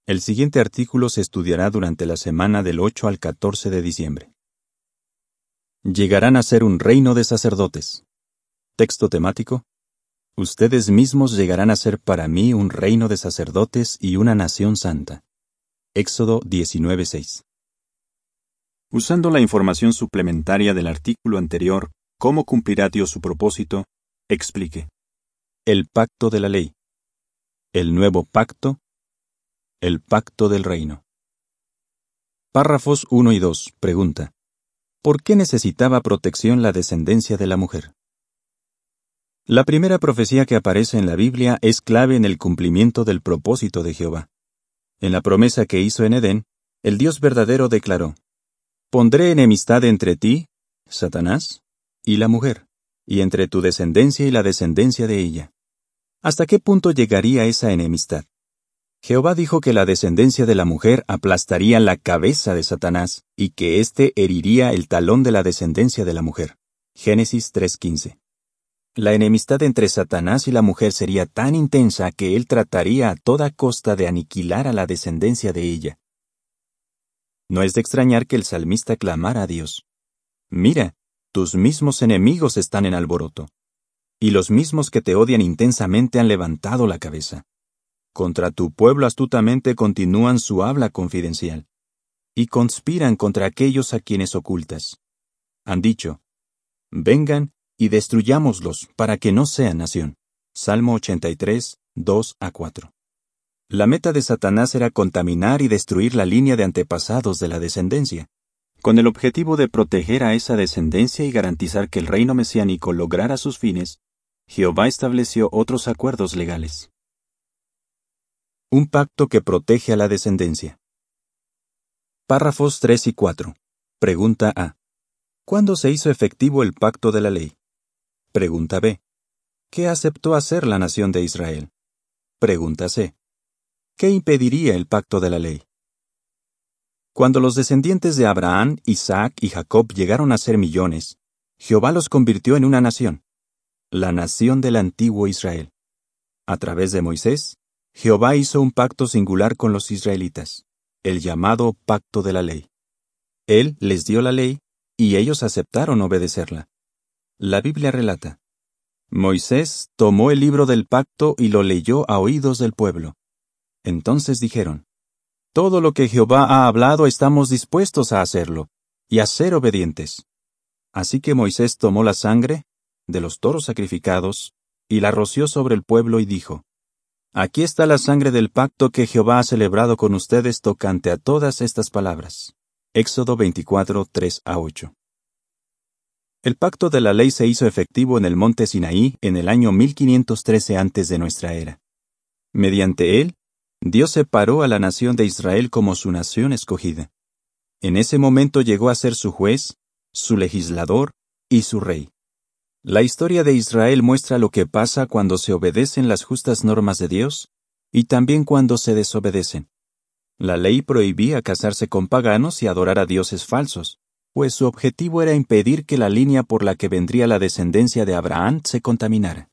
El siguiente artículo se estudiará durante la semana del 8 al 14 de diciembre. Llegarán a ser un reino de sacerdotes. Texto temático. Ustedes mismos llegarán a ser para mí un reino de sacerdotes y una nación santa. Éxodo 19:6. Usando la información suplementaria del artículo anterior, ¿cómo cumplirá Dios su propósito? Explique. El pacto de la ley. El nuevo pacto. El pacto del reino. Párrafos 1 y 2. Pregunta. ¿Por qué necesitaba protección la descendencia de la mujer? La primera profecía que aparece en la Biblia es clave en el cumplimiento del propósito de Jehová. En la promesa que hizo en Edén, el Dios verdadero declaró: «Pondré enemistad entre ti, Satanás, y la mujer, y entre tu descendencia y la descendencia de ella». ¿Hasta qué punto llegaría esa enemistad? Jehová dijo que la descendencia de la mujer aplastaría la cabeza de Satanás y que éste heriría el talón de la descendencia de la mujer. Génesis 3:15. La enemistad entre Satanás y la mujer sería tan intensa que él trataría a toda costa de aniquilar a la descendencia de ella. No es de extrañar que el salmista clamara a Dios: «Mira, tus mismos enemigos están en alboroto, y los mismos que te odian intensamente han levantado la cabeza. Contra tu pueblo astutamente continúan su habla confidencial, y conspiran contra aquellos a quienes ocultas. Han dicho: vengan y destruyámoslos para que no sean nación». Salmo 83, 2-4. La meta de Satanás era contaminar y destruir la línea de antepasados de la descendencia, con el objetivo de proteger a esa descendencia y garantizar que el reino mesiánico lograra sus fines. Jehová estableció otros acuerdos legales. Un pacto que protege a la descendencia. Párrafos 3 y 4. Pregunta A. ¿Cuándo se hizo efectivo el pacto de la ley? Pregunta B. ¿Qué aceptó hacer la nación de Israel? Pregunta C. ¿Qué impediría el pacto de la ley? Cuando los descendientes de Abraham, Isaac y Jacob llegaron a ser millones, Jehová los convirtió en una nación, la nación del antiguo Israel. A través de Moisés, Jehová hizo un pacto singular con los israelitas, el llamado pacto de la ley. Él les dio la ley, y ellos aceptaron obedecerla. La Biblia relata: Moisés tomó el libro del pacto y lo leyó a oídos del pueblo. Entonces dijeron: todo lo que Jehová ha hablado estamos dispuestos a hacerlo, y a ser obedientes. Así que Moisés tomó la sangre de los toros sacrificados, y la roció sobre el pueblo y dijo: aquí está la sangre del pacto que Jehová ha celebrado con ustedes tocante a todas estas palabras. Éxodo 24, 3-8. El pacto de la ley se hizo efectivo en el monte Sinaí en el año 1513 antes de nuestra era. Mediante él, Dios separó a la nación de Israel como su nación escogida. En ese momento llegó a ser su juez, su legislador y su rey. La historia de Israel muestra lo que pasa cuando se obedecen las justas normas de Dios y también cuando se desobedecen. La ley prohibía casarse con paganos y adorar a dioses falsos, pues su objetivo era impedir que la línea por la que vendría la descendencia de Abraham se contaminara.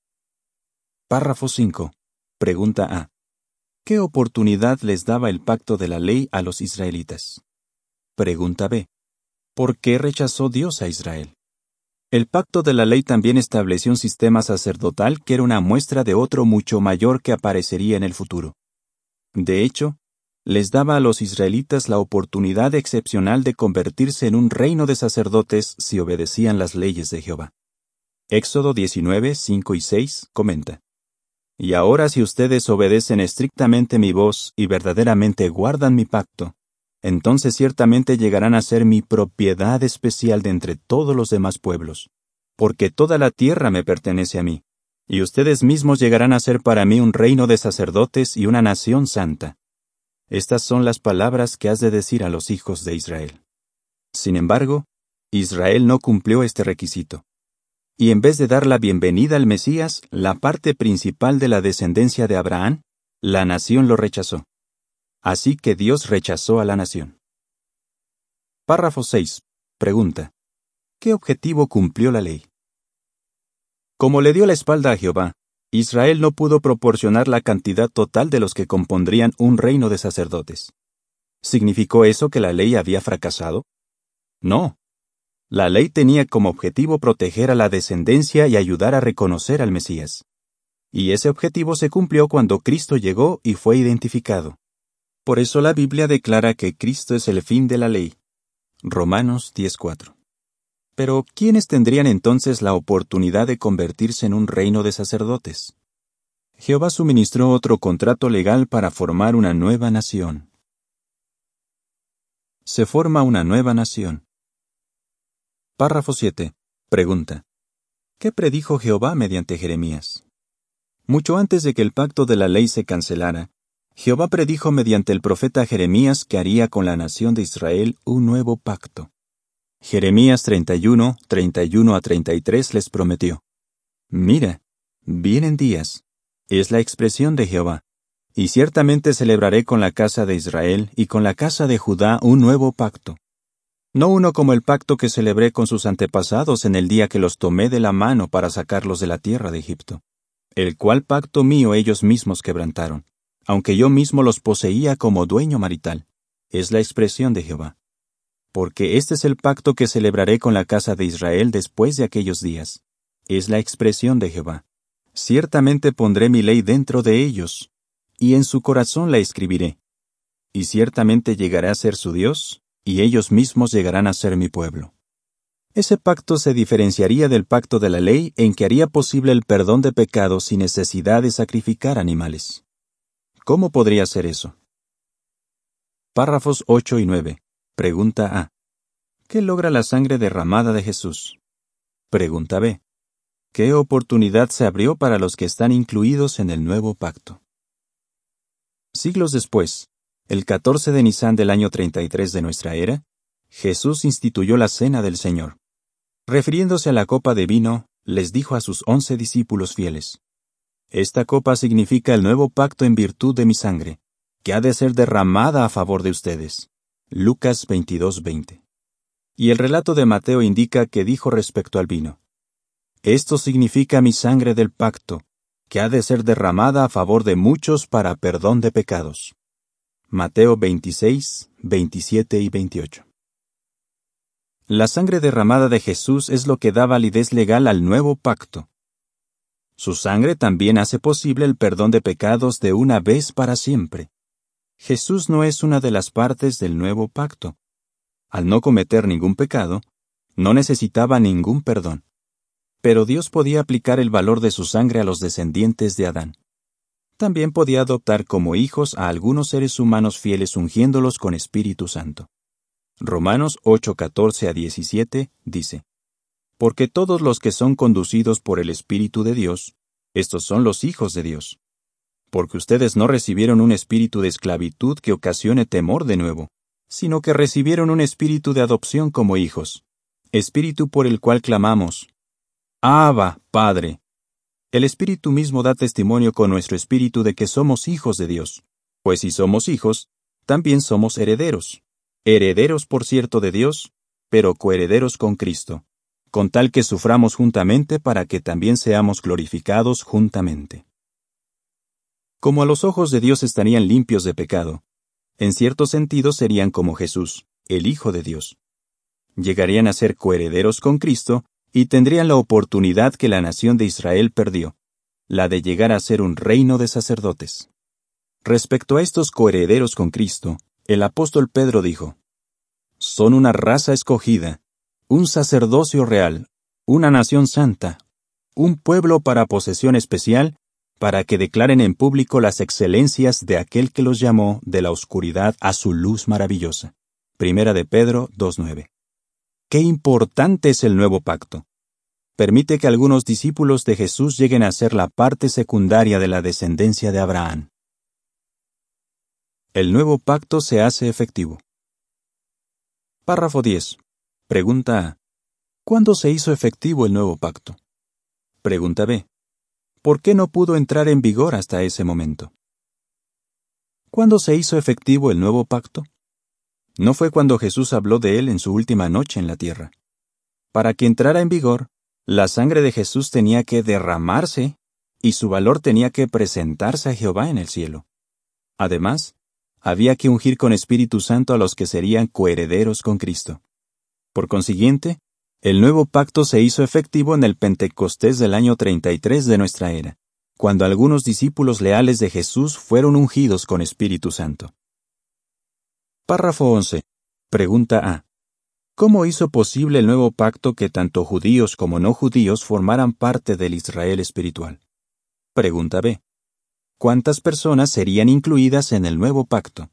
Párrafo 5. Pregunta A. ¿Qué oportunidad les daba el pacto de la ley a los israelitas? Pregunta B. ¿Por qué rechazó Dios a Israel? El pacto de la ley también estableció un sistema sacerdotal que era una muestra de otro mucho mayor que aparecería en el futuro. De hecho, les daba a los israelitas la oportunidad excepcional de convertirse en un reino de sacerdotes si obedecían las leyes de Jehová. Éxodo 19, 5 y 6 comenta: y ahora si ustedes obedecen estrictamente mi voz y verdaderamente guardan mi pacto, entonces ciertamente llegarán a ser mi propiedad especial de entre todos los demás pueblos, porque toda la tierra me pertenece a mí, y ustedes mismos llegarán a ser para mí un reino de sacerdotes y una nación santa. Estas son las palabras que has de decir a los hijos de Israel. Sin embargo, Israel no cumplió este requisito, y en vez de dar la bienvenida al Mesías, la parte principal de la descendencia de Abraham, la nación lo rechazó. Así que Dios rechazó a la nación. Párrafo 6. Pregunta: ¿qué objetivo cumplió la ley? Como le dio la espalda a Jehová, Israel no pudo proporcionar la cantidad total de los que compondrían un reino de sacerdotes. ¿Significó eso que la ley había fracasado? No. La ley tenía como objetivo proteger a la descendencia y ayudar a reconocer al Mesías. Y ese objetivo se cumplió cuando Cristo llegó y fue identificado. Por eso la Biblia declara que Cristo es el fin de la ley. Romanos 10:4. Pero, ¿quiénes tendrían entonces la oportunidad de convertirse en un reino de sacerdotes? Jehová suministró otro contrato legal para formar una nueva nación. Se forma una nueva nación. Párrafo 7. Pregunta. ¿Qué predijo Jehová mediante Jeremías? Mucho antes de que el pacto de la ley se cancelara, Jehová predijo mediante el profeta Jeremías que haría con la nación de Israel un nuevo pacto. Jeremías 31, 31 a 33 les prometió: Mira, vienen días, es la expresión de Jehová, y ciertamente celebraré con la casa de Israel y con la casa de Judá un nuevo pacto. No uno como el pacto que celebré con sus antepasados en el día que los tomé de la mano para sacarlos de la tierra de Egipto, el cual pacto mío ellos mismos quebrantaron, aunque yo mismo los poseía como dueño marital, es la expresión de Jehová. Porque este es el pacto que celebraré con la casa de Israel después de aquellos días, es la expresión de Jehová. Ciertamente pondré mi ley dentro de ellos, y en su corazón la escribiré. Y ciertamente llegaré a ser su Dios, y ellos mismos llegarán a ser mi pueblo. Ese pacto se diferenciaría del pacto de la ley en que haría posible el perdón de pecados sin necesidad de sacrificar animales. ¿Cómo podría ser eso? Párrafos 8 y 9. Pregunta A. ¿Qué logra la sangre derramada de Jesús? Pregunta B. ¿Qué oportunidad se abrió para los que están incluidos en el nuevo pacto? Siglos después, el 14 de Nisán del año 33 de nuestra era, Jesús instituyó la Cena del Señor. Refiriéndose a la copa de vino, les dijo a sus 11 discípulos fieles: Esta copa significa el nuevo pacto en virtud de mi sangre, que ha de ser derramada a favor de ustedes. Lucas 22:20. Y el relato de Mateo indica que dijo respecto al vino: Esto significa mi sangre del pacto, que ha de ser derramada a favor de muchos para perdón de pecados. Mateo 26, 27 y 28. La sangre derramada de Jesús es lo que da validez legal al nuevo pacto. Su sangre también hace posible el perdón de pecados de una vez para siempre. Jesús no es una de las partes del nuevo pacto. Al no cometer ningún pecado, no necesitaba ningún perdón. Pero Dios podía aplicar el valor de su sangre a los descendientes de Adán. También podía adoptar como hijos a algunos seres humanos fieles ungiéndolos con Espíritu Santo. Romanos 8:14 a 17 dice: Porque todos los que son conducidos por el Espíritu de Dios, estos son los hijos de Dios. Porque ustedes no recibieron un espíritu de esclavitud que ocasione temor de nuevo, sino que recibieron un espíritu de adopción como hijos, espíritu por el cual clamamos: Abba, Padre. El Espíritu mismo da testimonio con nuestro espíritu de que somos hijos de Dios, pues si somos hijos, también somos herederos. Herederos, por cierto, de Dios, pero coherederos con Cristo, con tal que suframos juntamente para que también seamos glorificados juntamente. Como a los ojos de Dios estarían limpios de pecado, en cierto sentido serían como Jesús, el Hijo de Dios. Llegarían a ser coherederos con Cristo y tendrían la oportunidad que la nación de Israel perdió, la de llegar a ser un reino de sacerdotes. Respecto a estos coherederos con Cristo, el apóstol Pedro dijo: Son una raza escogida, un sacerdocio real, una nación santa, un pueblo para posesión especial, para que declaren en público las excelencias de aquel que los llamó de la oscuridad a su luz maravillosa. Primera de Pedro 2:9. ¡Qué importante es el nuevo pacto! Permite que algunos discípulos de Jesús lleguen a ser la parte secundaria de la descendencia de Abraham. El nuevo pacto se hace efectivo. Párrafo 10. Pregunta A. ¿Cuándo se hizo efectivo el nuevo pacto? Pregunta B. ¿Por qué no pudo entrar en vigor hasta ese momento? ¿Cuándo se hizo efectivo el nuevo pacto? No fue cuando Jesús habló de él en su última noche en la tierra. Para que entrara en vigor, la sangre de Jesús tenía que derramarse y su valor tenía que presentarse a Jehová en el cielo. Además, había que ungir con Espíritu Santo a los que serían coherederos con Cristo. Por consiguiente, el nuevo pacto se hizo efectivo en el Pentecostés del año 33 de nuestra era, cuando algunos discípulos leales de Jesús fueron ungidos con Espíritu Santo. Párrafo 11. Pregunta A. ¿Cómo hizo posible el nuevo pacto que tanto judíos como no judíos formaran parte del Israel espiritual? Pregunta B. ¿Cuántas personas serían incluidas en el nuevo pacto?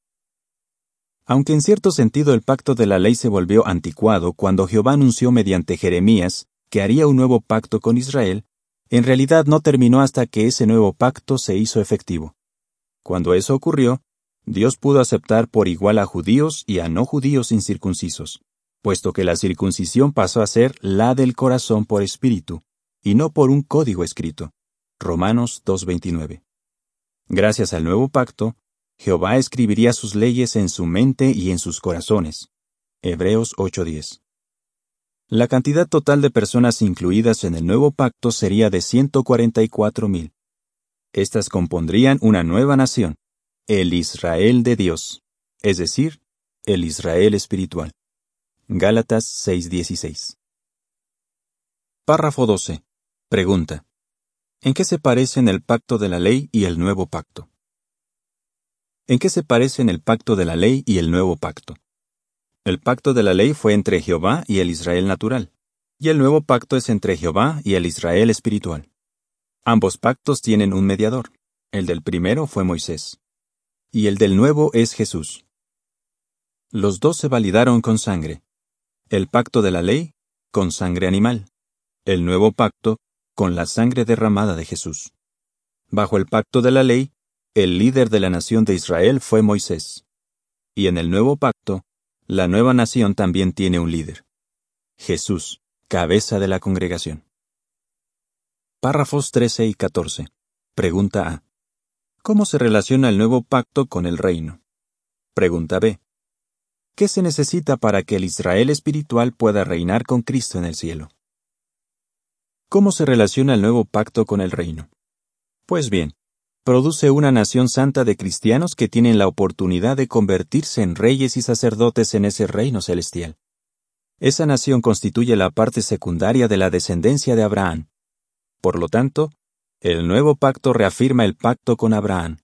Aunque en cierto sentido el pacto de la ley se volvió anticuado cuando Jehová anunció mediante Jeremías que haría un nuevo pacto con Israel, en realidad no terminó hasta que ese nuevo pacto se hizo efectivo. Cuando eso ocurrió, Dios pudo aceptar por igual a judíos y a no judíos incircuncisos, puesto que la circuncisión pasó a ser la del corazón por espíritu, y no por un código escrito. Romanos 2:29. Gracias al nuevo pacto, Jehová escribiría sus leyes en su mente y en sus corazones. Hebreos 8:10. La cantidad total de personas incluidas en el nuevo pacto sería de 144,000. Estas compondrían una nueva nación, el Israel de Dios, es decir, el Israel espiritual. Gálatas 6:16. Párrafo 12. Pregunta. ¿En qué se parecen el pacto de la ley y el nuevo pacto? ¿En qué se parecen el pacto de la ley y el nuevo pacto? El pacto de la ley fue entre Jehová y el Israel natural, y el nuevo pacto es entre Jehová y el Israel espiritual. Ambos pactos tienen un mediador. El del primero fue Moisés, y el del nuevo es Jesús. Los dos se validaron con sangre. El pacto de la ley, con sangre animal. El nuevo pacto, con la sangre derramada de Jesús. Bajo el pacto de la ley, el líder de la nación de Israel fue Moisés. Y en el nuevo pacto, la nueva nación también tiene un líder. Jesús, cabeza de la congregación. Párrafos 13 y 14. Pregunta A. ¿Cómo se relaciona el nuevo pacto con el reino? Pregunta B. ¿Qué se necesita para que el Israel espiritual pueda reinar con Cristo en el cielo? ¿Cómo se relaciona el nuevo pacto con el reino? Pues bien, produce una nación santa de cristianos que tienen la oportunidad de convertirse en reyes y sacerdotes en ese reino celestial. Esa nación constituye la parte secundaria de la descendencia de Abraham. Por lo tanto, el nuevo pacto reafirma el pacto con Abraham.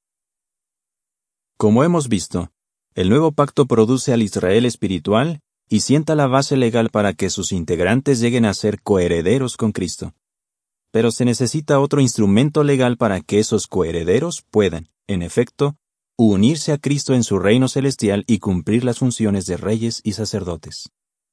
Como hemos visto, el nuevo pacto produce al Israel espiritual y sienta la base legal para que sus integrantes lleguen a ser coherederos con Cristo. Pero se necesita otro instrumento legal para que esos coherederos puedan, en efecto, unirse a Cristo en su reino celestial y cumplir las funciones de reyes y sacerdotes.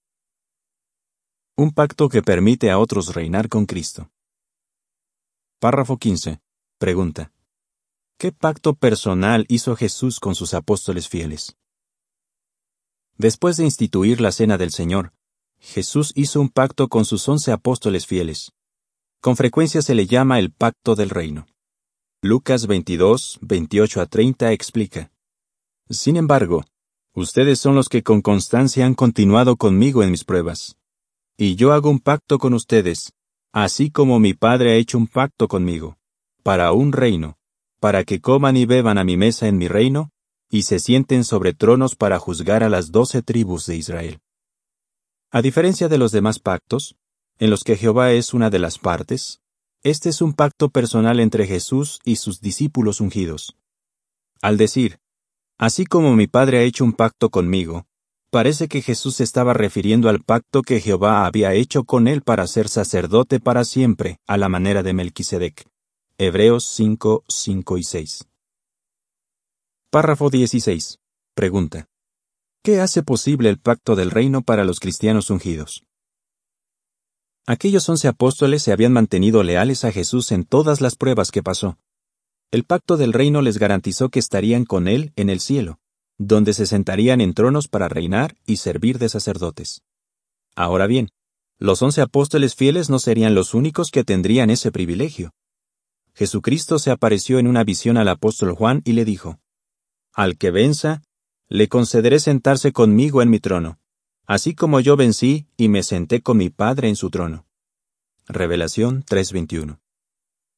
Un pacto que permite a otros reinar con Cristo. Párrafo 15. Pregunta. ¿Qué pacto personal hizo Jesús con sus apóstoles fieles? Después de instituir la Cena del Señor, Jesús hizo un pacto con sus 11 apóstoles fieles. Con frecuencia se le llama el pacto del reino. Lucas 22, 28 a 30 explica. Sin embargo, ustedes son los que con constancia han continuado conmigo en mis pruebas. Y yo hago un pacto con ustedes, así como mi Padre ha hecho un pacto conmigo, para un reino, para que coman y beban a mi mesa en mi reino, y se sienten sobre tronos para juzgar a las 12 tribus de Israel. A diferencia de los demás pactos, en los que Jehová es una de las partes, este es un pacto personal entre Jesús y sus discípulos ungidos. Al decir, así como mi Padre ha hecho un pacto conmigo, parece que Jesús se estaba refiriendo al pacto que Jehová había hecho con él para ser sacerdote para siempre, a la manera de Melquisedec. Hebreos 5, 5 y 6. Párrafo 16. Pregunta. ¿Qué hace posible el pacto del reino para los cristianos ungidos? Aquellos 11 apóstoles se habían mantenido leales a Jesús en todas las pruebas que pasó. El pacto del reino les garantizó que estarían con él en el cielo, donde se sentarían en tronos para reinar y servir de sacerdotes. Ahora bien, los 11 apóstoles fieles no serían los únicos que tendrían ese privilegio. Jesucristo se apareció en una visión al apóstol Juan y le dijo, «Al que venza, le concederé sentarse conmigo en mi trono, así como yo vencí y me senté con mi Padre en su trono». Revelación 3:21.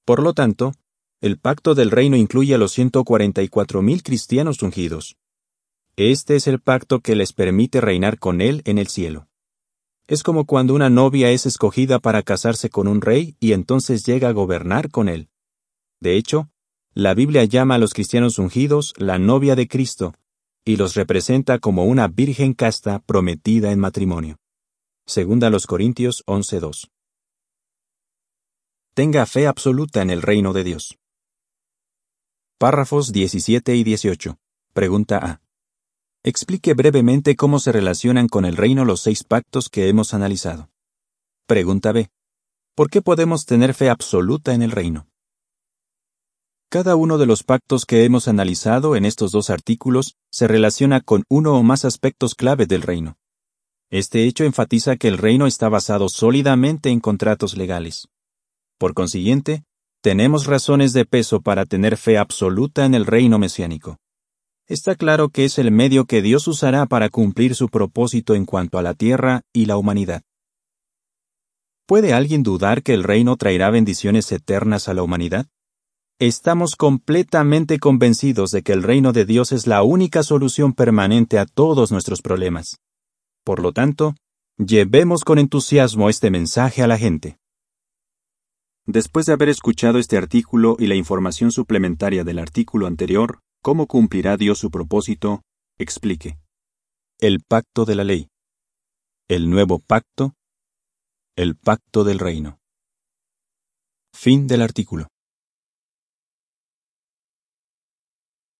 Por lo tanto, el pacto del reino incluye a los 144,000 cristianos ungidos. Este es el pacto que les permite reinar con Él en el cielo. Es como cuando una novia es escogida para casarse con un rey y entonces llega a gobernar con él. De hecho, la Biblia llama a los cristianos ungidos la novia de Cristo y los representa como una virgen casta prometida en matrimonio. Segunda a los Corintios 11:2. Tenga fe absoluta en el reino de Dios. Párrafos 17 y 18. Pregunta A. Explique brevemente cómo se relacionan con el reino los 6 pactos que hemos analizado. Pregunta B. ¿Por qué podemos tener fe absoluta en el reino? Cada uno de los pactos que hemos analizado en estos 2 artículos se relaciona con uno o más aspectos clave del reino. Este hecho enfatiza que el reino está basado sólidamente en contratos legales. Por consiguiente, tenemos razones de peso para tener fe absoluta en el reino mesiánico. Está claro que es el medio que Dios usará para cumplir su propósito en cuanto a la tierra y la humanidad. ¿Puede alguien dudar que el reino traerá bendiciones eternas a la humanidad? Estamos completamente convencidos de que el reino de Dios es la única solución permanente a todos nuestros problemas. Por lo tanto, llevemos con entusiasmo este mensaje a la gente. Después de haber escuchado este artículo y la información suplementaria del artículo anterior, ¿cómo cumplirá Dios su propósito? Explique. El pacto de la ley. El nuevo pacto. El pacto del reino. Fin del artículo.